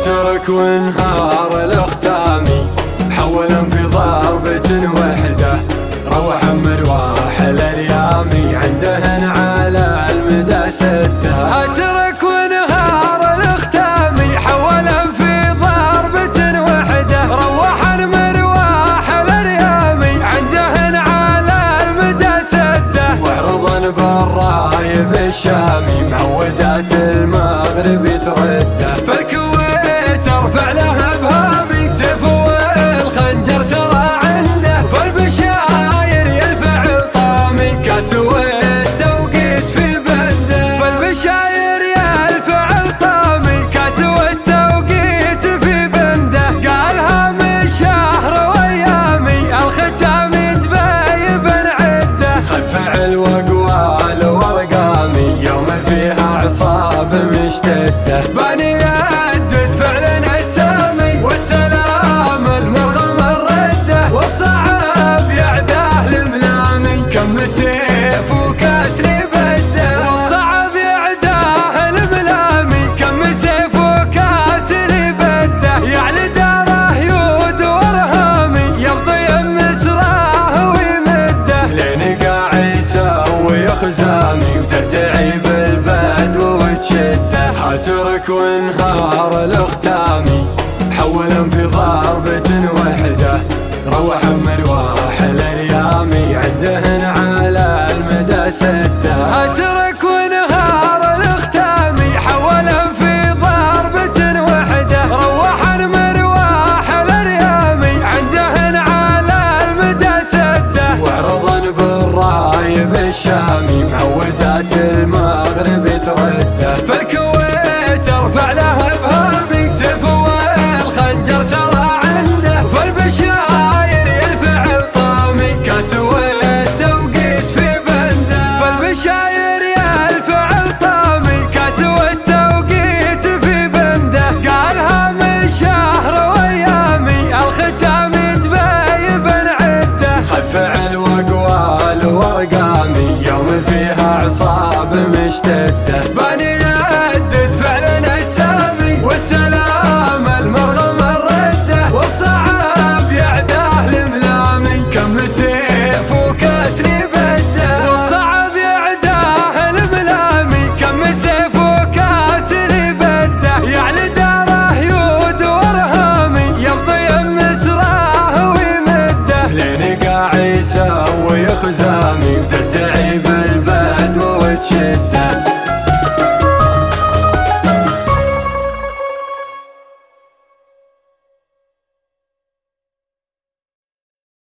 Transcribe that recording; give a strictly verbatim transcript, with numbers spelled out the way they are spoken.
هاترك وانهار الاختامي حولا في ضربة وحدة روح مروح الاريامي عندهن على المدى سدة. هاترك وانهار الاختامي حولا في ضربة وحدة روح مروح الاريامي عندهن على المدى سدة. واعرضا بالرايب الشامي معودات المغرب ترده فالكويت ارفع لها بهامي سيف والخنجر سرى عنده فالبشاير يلفع الطامي كاس والتوقيت في بنده فالبشاير يلفع الطامي كاس والتوقيت في بنده. قالها من شهر وايامي الختام يتبايب عده خلف الوقوال والقامي يوم فيها عصاب مشتده باني يدد فعلا السامي والسلام المرغم الرده والصعب يعداه الملامي كم سيف وكسر بده والصعب يعداه الملامي كم سيف وكسر بده يعلى داره يود ورهامي يبطي مسراه ويمده لين قاع يسوي خزامي وترتعي بالبدو وتشده. هاترك وانهار الاختامي حولا في ضربة وحدة روح مروح الاريامي عندهن على المدى سدة. هاترك وانهار الاختامي حولا في ضربة وحدة روح مروح الاريامي عندهن على المدى سدة. واعرضا بالرايب الشامي معودات المغرب ترده فالكويت ارفع لها بهامي سيف والخنجر سرى عنده فالبشاير يلفع الطامي كاس والتوقيت في بنده فالبشاير يلفع الطامي كاس والتوقيت في بنده. قالها من شهر وايامي الختام يتبايب عده خلف الوقوال والقامي يوم فيها عصاب مشتده باني يدد فعلا السامي والسلام المرغم الرده والصعب يعداه الملامي كم سيف وكسر بده والصعب يعداه الملامي كم سيف وكسر بده يعلى داره يود ورهامي يبطي مسراه ويمده لين قاع يسوي خزامي